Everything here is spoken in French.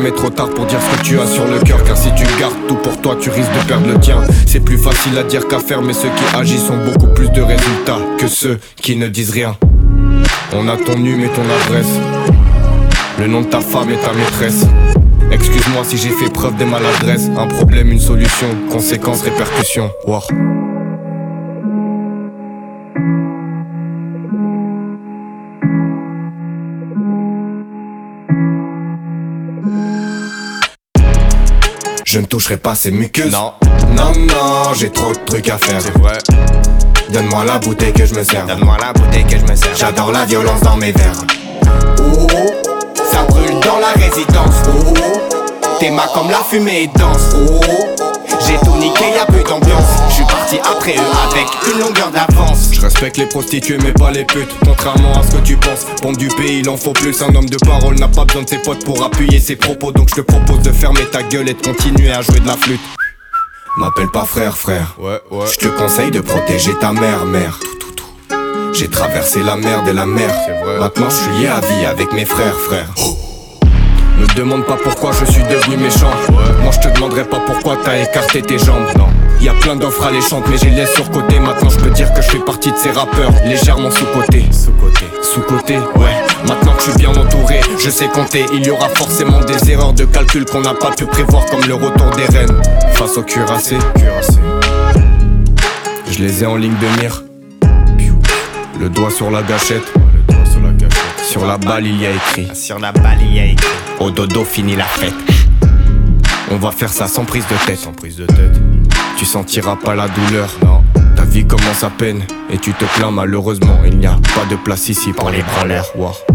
jamais trop tard pour dire ce que tu as sur le cœur. Car si tu gardes tout pour toi, tu risques de perdre le tien. C'est plus facile à dire qu'à faire, mais ceux qui agissent ont beaucoup plus de résultats que ceux qui ne disent rien. On a ton numéro et ton adresse, le nom de ta femme et ta maîtresse. Excuse-moi si j'ai fait preuve de maladresse. Un problème, une solution, conséquence, répercussion. Wow. Je ne toucherai pas ces muqueuses. Non, non, non, j'ai trop de trucs à faire. C'est vrai. Donne-moi la bouteille que je me sers. Donne-moi la bouteille que je me sers. J'adore la violence dans mes verres. Oh, ça brûle dans la résidence. Oh, t'es ma comme la fumée et danse. Oh, j'ai tout niqué, y'a plus d'ambiance. J'suis parti après eux avec une longueur d'avance. Je respecte les prostituées mais pas les putes. Contrairement à ce que tu penses, pompe du pays il en faut plus. Un homme de parole n'a pas besoin de ses potes pour appuyer ses propos. Donc je te propose de fermer ta gueule et de continuer à jouer de la flûte. M'appelle pas frère, frère. Ouais. Je te conseille de protéger ta mère, mère. Tout. J'ai traversé la merde et la mer. Maintenant je suis lié à vie avec mes frères, frères. Me demande pas pourquoi je suis devenu méchant. Moi je te demanderai pas pourquoi t'as écarté tes jambes. Non. Y'a plein d'offres alléchantes mais j'ai les laisse sur côté. Maintenant je peux dire que je fais partie de ces rappeurs légèrement sous-cotés. Sous-coté, ouais. Maintenant que je suis bien entouré, je sais compter. Il y aura forcément des erreurs de calcul qu'on n'a pas pu prévoir, comme le retour des reines face au cuirassé. Je les ai en ligne de mire. Le doigt sur la gâchette. Sur la balle il y a écrit. Au dodo fini la fête. On va faire ça sans prise de tête. Tu sentiras pas la douleur. Non. Ta vie commence à peine et tu te plains malheureusement. Il n'y a pas de place ici pour les branleurs. Wow.